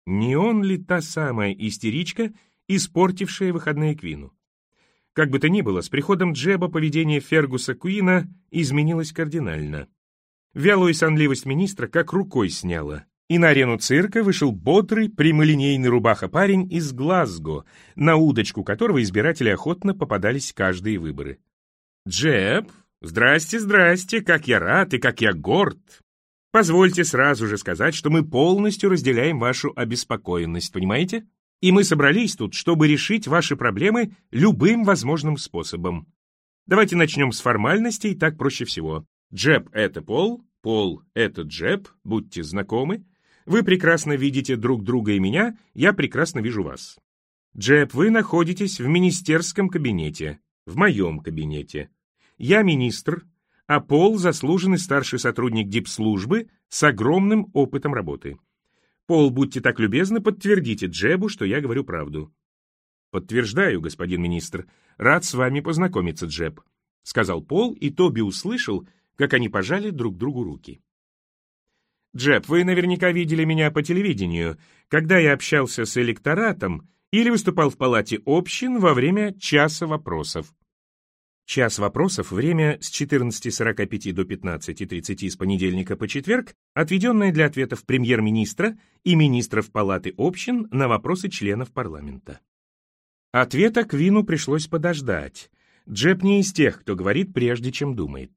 Не он ли та самая истеричка, испортившая выходные Квину? Как бы то ни было, с приходом Джеба поведение Фергуса Куина изменилось кардинально. Вялую сонливость министра как рукой сняло, и на арену цирка вышел бодрый, прямолинейный рубаха-парень из Глазго, на удочку которого избиратели охотно попадались каждые выборы. «Джеб, здрасте, здрасте, как я рад и как я горд! Позвольте сразу же сказать, что мы полностью разделяем вашу обеспокоенность, понимаете? И мы собрались тут, чтобы решить ваши проблемы любым возможным способом. Давайте начнем с формальностей, так проще всего. Джеб — это Пол, Пол — это Джеб, будьте знакомы. Вы прекрасно видите друг друга и меня, я прекрасно вижу вас. Джеб, вы находитесь в министерском кабинете, в моем кабинете. Я министр, а Пол — заслуженный старший сотрудник дипслужбы с огромным опытом работы. Пол, будьте так любезны, подтвердите Джебу, что я говорю правду. Подтверждаю, господин министр. Рад с вами познакомиться, Джеб, сказал Пол, и Тоби услышал, как они пожали друг другу руки. Джеб, вы наверняка видели меня по телевидению, когда я общался с электоратом или выступал в палате общин во время часа вопросов. Час вопросов — время с 14:45 до 15:30 с понедельника по четверг, отведенное для ответов премьер-министра и министров палаты общин на вопросы членов парламента. Ответа Квину пришлось подождать. Джеб не из тех, кто говорит, прежде чем думает.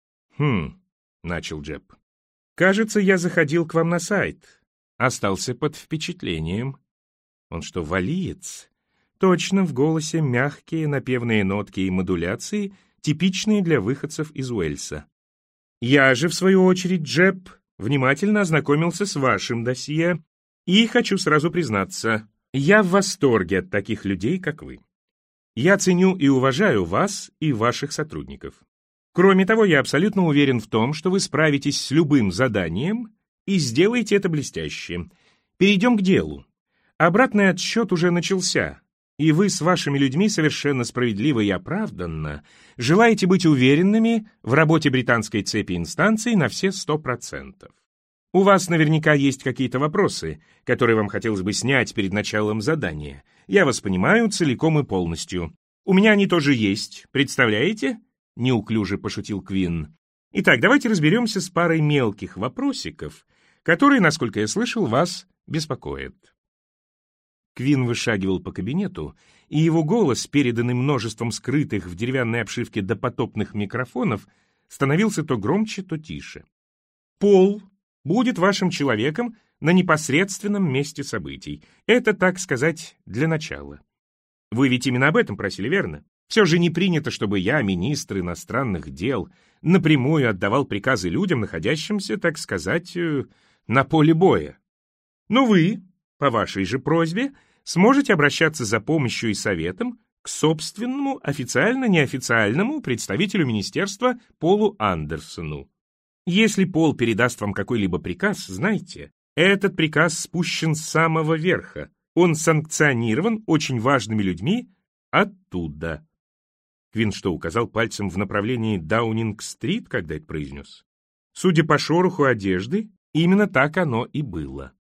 Начал Джеб. «Кажется, я заходил к вам на сайт. Остался под впечатлением». Он что, валиец? Точно, в голосе мягкие напевные нотки и модуляции, типичные для выходцев из Уэльса. Я же, в свою очередь, Джеб, внимательно ознакомился с вашим досье и хочу сразу признаться, я в восторге от таких людей, как вы. Я ценю и уважаю вас и ваших сотрудников. Кроме того, я абсолютно уверен в том, что вы справитесь с любым заданием и сделаете это блестяще. Перейдем к делу. Обратный отсчет уже начался, и вы с вашими людьми совершенно справедливо и оправданно желаете быть уверенными в работе британской цепи инстанций на все 100%. У вас наверняка есть какие-то вопросы, которые вам хотелось бы снять перед началом задания. Я вас понимаю целиком и полностью. У меня они тоже есть, представляете? Неуклюже пошутил Квин. Итак, давайте разберемся с парой мелких вопросиков, которые, насколько я слышал, вас беспокоят. Квин вышагивал по кабинету, и его голос, переданный множеством скрытых в деревянной обшивке допотопных микрофонов, становился то громче, то тише. Пол будет вашим человеком на непосредственном месте событий. Это, так сказать, для начала. Вы ведь именно об этом просили, верно? Все же не принято, чтобы я, министр иностранных дел, напрямую отдавал приказы людям, находящимся, так сказать, на поле боя. Но вы, по вашей же просьбе, сможете обращаться за помощью и советом к собственному официально-неофициальному представителю министерства Полу Андерсону. Если Пол передаст вам какой-либо приказ, знайте, этот приказ спущен с самого верха. Он санкционирован очень важными людьми оттуда. Квин что, указал пальцем в направлении Даунинг-стрит, когда это произнес? Судя по шороху одежды, именно так оно и было.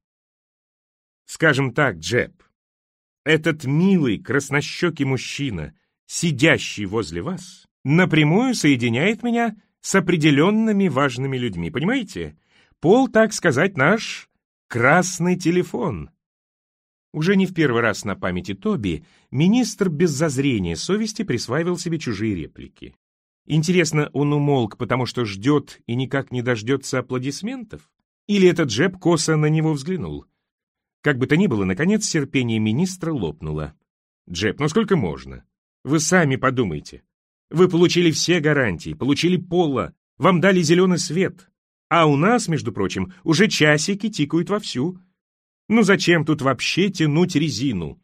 Скажем так, Джеб, этот милый, краснощекий мужчина, сидящий возле вас, напрямую соединяет меня с определенными важными людьми, понимаете? Пол, так сказать, наш красный телефон. Уже не в первый раз на памяти Тоби министр без зазрения совести присваивал себе чужие реплики. Интересно, он умолк, потому что ждет и никак не дождется аплодисментов? Или этот Джеб косо на него взглянул? Как бы то ни было, наконец терпение министра лопнуло. «Джеб, ну сколько можно? Вы сами подумайте. Вы получили все гарантии, получили Пола, вам дали зеленый свет. А у нас, между прочим, уже часики тикают вовсю. Ну зачем тут вообще тянуть резину?»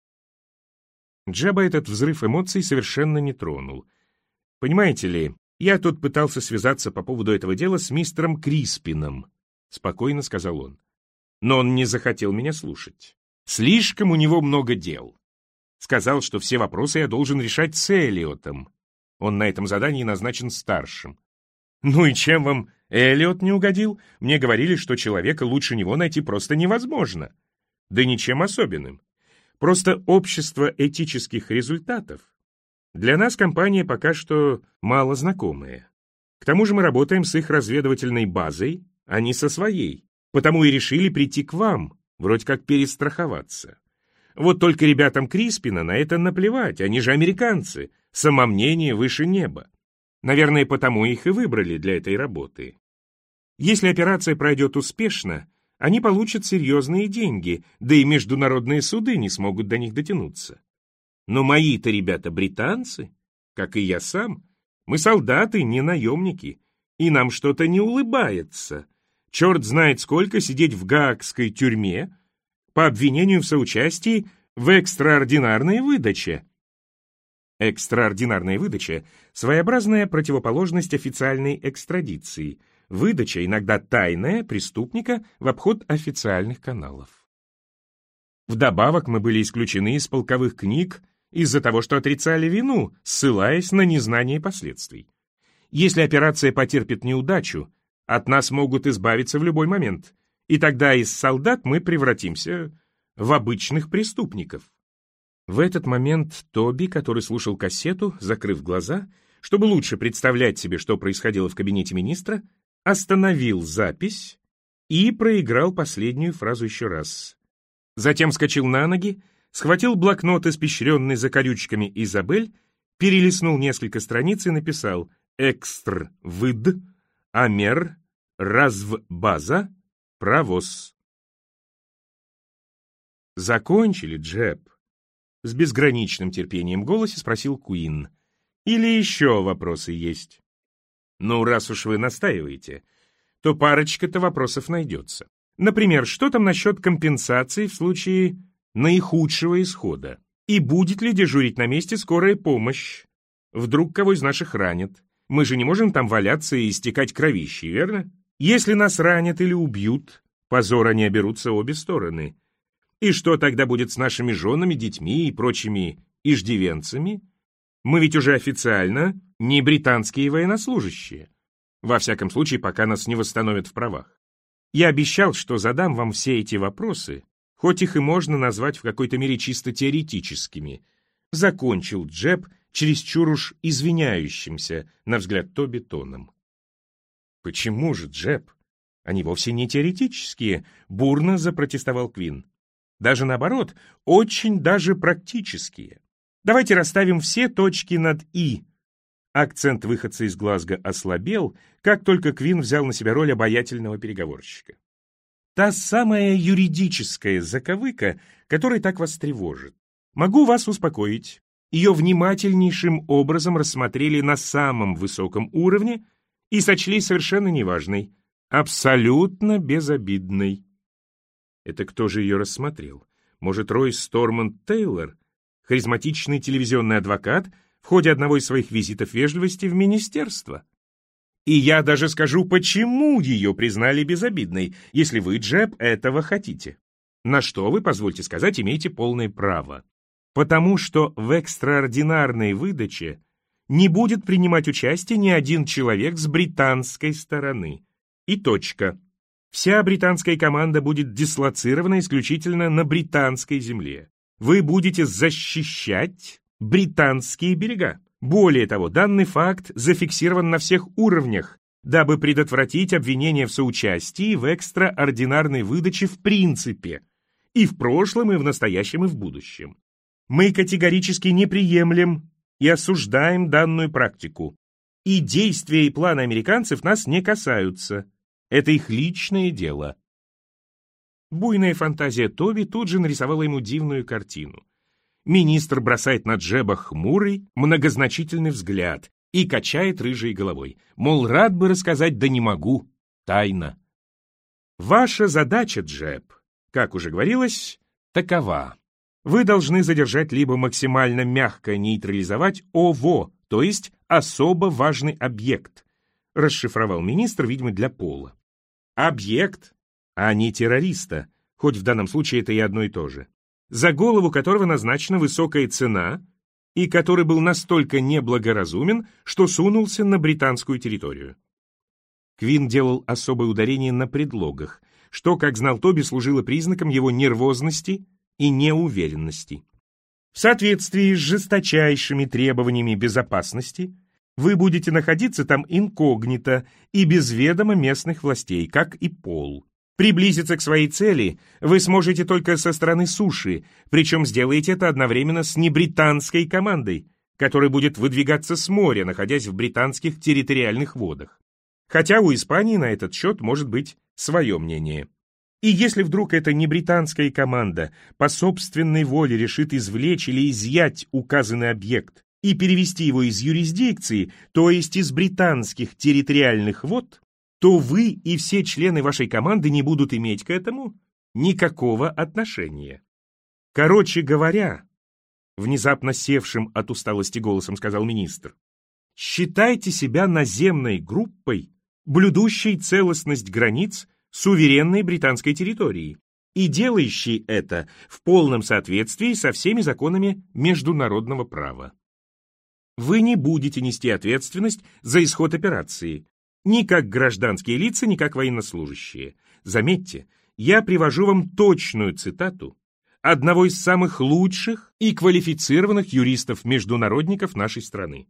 Джеба этот взрыв эмоций совершенно не тронул. «Понимаете ли, я тут пытался связаться по поводу этого дела с мистером Криспином», — спокойно сказал он. «Но он не захотел меня слушать. Слишком у него много дел. Сказал, что все вопросы я должен решать с Эллиотом. Он на этом задании назначен старшим. Ну и чем вам Эллиот не угодил? Мне говорили, что человека лучше него найти просто невозможно. Да ничем особенным. Просто общество этических результатов. Для нас компания пока что мало знакомая. К тому же мы работаем с их разведывательной базой, а не со своей. Потому и решили прийти к вам, вроде как перестраховаться. Вот только ребятам Криспина на это наплевать, они же американцы, самомнение выше неба. Наверное, потому их и выбрали для этой работы. Если операция пройдет успешно, они получат серьезные деньги, да и международные суды не смогут до них дотянуться. Но мои-то ребята британцы, как и я сам. Мы солдаты, не наемники, и нам что-то не улыбается. Черт знает сколько сидеть в гаагской тюрьме по обвинению в соучастии в экстраординарной выдаче. Экстраординарная выдача – своеобразная противоположность официальной экстрадиции. Выдача, иногда тайная, преступника в обход официальных каналов. Вдобавок мы были исключены из полковых книг из-за того, что отрицали вину, ссылаясь на незнание последствий. Если операция потерпит неудачу, от нас могут избавиться в любой момент, и тогда из солдат мы превратимся в обычных преступников. В этот момент Тоби, который слушал кассету, закрыв глаза, чтобы лучше представлять себе, что происходило в кабинете министра, остановил запись и проиграл последнюю фразу еще раз. Затем вскочил на ноги, схватил блокнот, испещренный закорючками Изабель, перелистнул несколько страниц и написал «Экстр-выд», «Амер», «Развбаза», «Провоз». «Закончили, Джеб?» — с безграничным терпением в голосе спросил Куин. «Или еще вопросы есть?» «Ну, раз уж вы настаиваете, то парочка-то вопросов найдется. Например, что там насчет компенсации в случае наихудшего исхода? И будет ли дежурить на месте скорая помощь? Вдруг кого из наших ранят? Мы же не можем там валяться и истекать кровищей, верно? Если нас ранят или убьют, позора не оберутся обе стороны. И что тогда будет с нашими женами, детьми и прочими иждивенцами? Мы ведь уже официально не британские военнослужащие. Во всяком случае, пока нас не восстановят в правах. Я обещал, что задам вам все эти вопросы, хоть их и можно назвать в какой-то мере чисто теоретическими. Закончил Джеб чересчур уж извиняющимся, на взгляд Тоби, тоном. «Почему же, Джеб? Они вовсе не теоретические», — бурно запротестовал Квин. «Даже наоборот, очень даже практические. Давайте расставим все точки над «и». Акцент выходца из Глазго ослабел, как только Квин взял на себя роль обаятельного переговорщика. Та самая юридическая заковыка, которая так вас тревожит. Могу вас успокоить. Ее внимательнейшим образом рассмотрели на самом высоком уровне и сочли совершенно неважной, абсолютно безобидной. Это кто же ее рассмотрел? Может, Ройс Сторманд Тейлор, харизматичный телевизионный адвокат, в ходе одного из своих визитов вежливости в министерство? И я даже скажу, почему ее признали безобидной, если вы, Джеб, этого хотите. На что вы, позвольте сказать, имеете полное право. Потому что в экстраординарной выдаче не будет принимать участие ни один человек с британской стороны. И точка. Вся британская команда будет дислоцирована исключительно на британской земле. Вы будете защищать британские берега. Более того, данный факт зафиксирован на всех уровнях, дабы предотвратить обвинения в соучастии в экстраординарной выдаче в принципе, и в прошлом, и в настоящем, и в будущем. Мы категорически не приемлем и осуждаем данную практику, и действия и планы американцев нас не касаются. Это их личное дело. Буйная фантазия Тоби тут же нарисовала ему дивную картину. Министр бросает на Джеба хмурый, многозначительный взгляд и качает рыжей головой. Мол, рад бы рассказать, да не могу. Тайна. Ваша задача, Джеб, как уже говорилось, такова. Вы должны задержать либо максимально мягко нейтрализовать ОВО, то есть особо важный объект, расшифровал министр, видимо, для Пола. Объект, а не террориста, хоть в данном случае это и одно и то же, за голову которого назначена высокая цена и который был настолько неблагоразумен, что сунулся на британскую территорию. Квин делал особое ударение на предлогах, что, как знал Тоби, служило признаком его нервозности и неуверенности. В соответствии с жесточайшими требованиями безопасности вы будете находиться там инкогнито и без ведома местных властей, как и Пол. Приблизиться к своей цели вы сможете только со стороны суши, причем сделаете это одновременно с небританской командой, которая будет выдвигаться с моря, находясь в британских территориальных водах. Хотя у Испании на этот счет может быть свое мнение. И если вдруг эта небританская команда по собственной воле решит извлечь или изъять указанный объект и перевести его из юрисдикции, то есть из британских территориальных вод, то вы и все члены вашей команды не будут иметь к этому никакого отношения. Короче говоря, внезапно севшим от усталости голосом сказал министр, считайте себя наземной группой, блюдущей целостность границ суверенной британской территории и делающей это в полном соответствии со всеми законами международного права. Вы не будете нести ответственность за исход операции, ни как гражданские лица, ни как военнослужащие. Заметьте, я привожу вам точную цитату одного из самых лучших и квалифицированных юристов-международников нашей страны.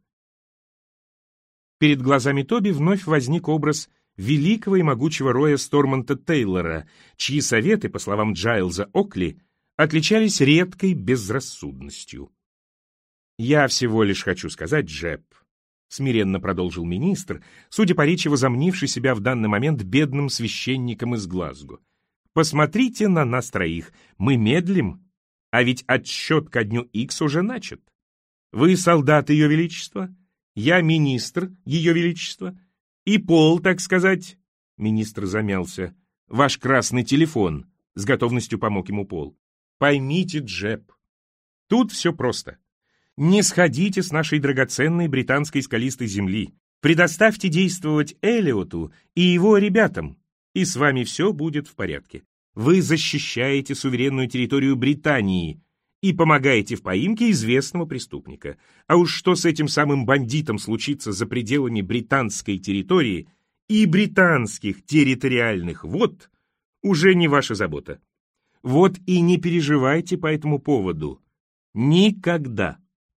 Перед глазами Тоби вновь возник образ великого и могучего Роя Стормонта Тейлора, чьи советы, по словам Джайлза Окли, отличались редкой безрассудностью. «Я всего лишь хочу сказать, Джеб», — смиренно продолжил министр, судя по речи возомнивший себя в данный момент бедным священником из Глазго. «Посмотрите на нас троих, мы медлим, а ведь отсчет ко дню Икс уже начат. Вы солдат Ее Величества, я министр Ее Величества, и Пол, так сказать...» Министр замялся. «Ваш красный телефон», — с готовностью помог ему Пол. «Поймите, Джеб, тут все просто. Не сходите с нашей драгоценной британской скалистой земли. Предоставьте действовать Эллиоту и его ребятам, и с вами все будет в порядке. Вы защищаете суверенную территорию Британии и помогаете в поимке известного преступника. А уж что с этим самым бандитом случится за пределами британской территории и британских территориальных вод, уже не ваша забота. Вот и не переживайте по этому поводу. Никогда.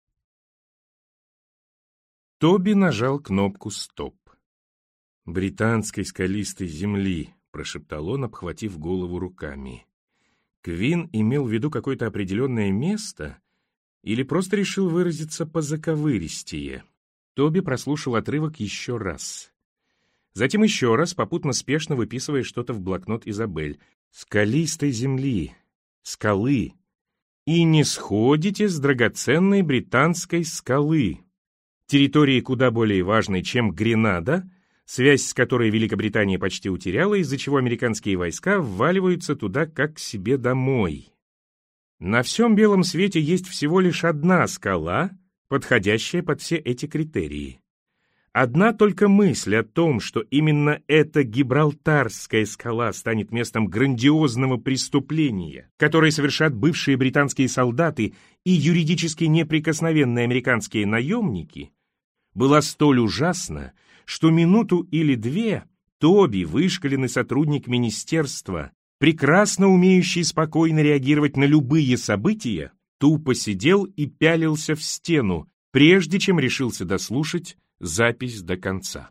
Тоби нажал кнопку «Стоп». «Британской скалистой земли», — прошептал он, обхватив голову руками. Квин имел в виду какое-то определенное место или просто решил выразиться позаковыристее. Тоби прослушал отрывок еще раз. Затем еще раз, попутно спешно выписывая что-то в блокнот Изабель. «Скалистой земли, скалы, и не сходите с драгоценной британской скалы. Территории куда более важной, чем Гренада, связь с которой Великобритания почти утеряла, из-за чего американские войска вваливаются туда как к себе домой. На всем белом свете есть всего лишь одна скала, подходящая под все эти критерии. Одна только мысль о том, что именно эта Гибралтарская скала станет местом грандиозного преступления, которое совершат бывшие британские солдаты и юридически неприкосновенные американские наемники, была столь ужасна, что минуту или две Тоби, вышкаленный сотрудник министерства, прекрасно умеющий спокойно реагировать на любые события, тупо сидел и пялился в стену, прежде чем решился дослушать запись до конца.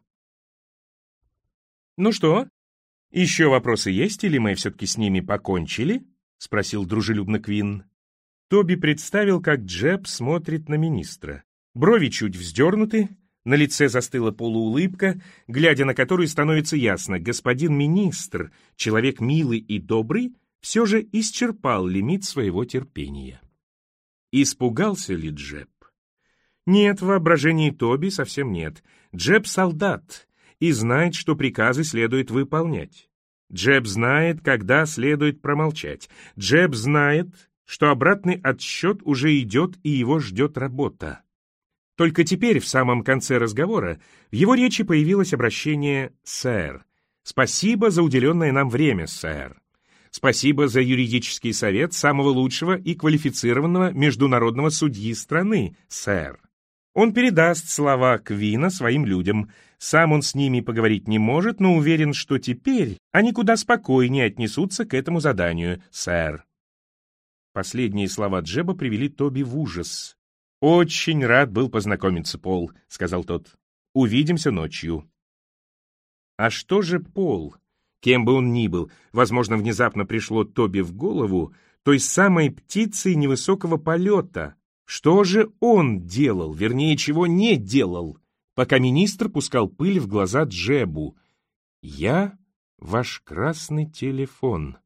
«Ну что, еще вопросы есть, или мы все-таки с ними покончили?» — спросил дружелюбно Квин. Тоби представил, как Джеб смотрит на министра. Брови чуть вздернуты, на лице застыла полуулыбка, глядя на которую становится ясно, господин министр, человек милый и добрый, все же исчерпал лимит своего терпения. Испугался ли Джеб? Нет, в воображении Тоби совсем нет. Джеб солдат и знает, что приказы следует выполнять. Джеб знает, когда следует промолчать. Джеб знает, что обратный отсчет уже идет и его ждет работа. Только теперь, в самом конце разговора, в его речи появилось обращение «сэр». «Спасибо за уделенное нам время, сэр. Спасибо за юридический совет самого лучшего и квалифицированного международного судьи страны, сэр. Он передаст слова Квина своим людям. Сам он с ними поговорить не может, но уверен, что теперь они куда спокойнее отнесутся к этому заданию, сэр». Последние слова Джеба привели Тоби в ужас. «Очень рад был познакомиться, Пол», — сказал тот. «Увидимся ночью». А что же Пол? Кем бы он ни был, возможно, внезапно пришло Тоби в голову, той самой птицей невысокого полета. Что же он делал, вернее, чего не делал, пока министр пускал пыль в глаза Джебу? «Я ваш красный телефон».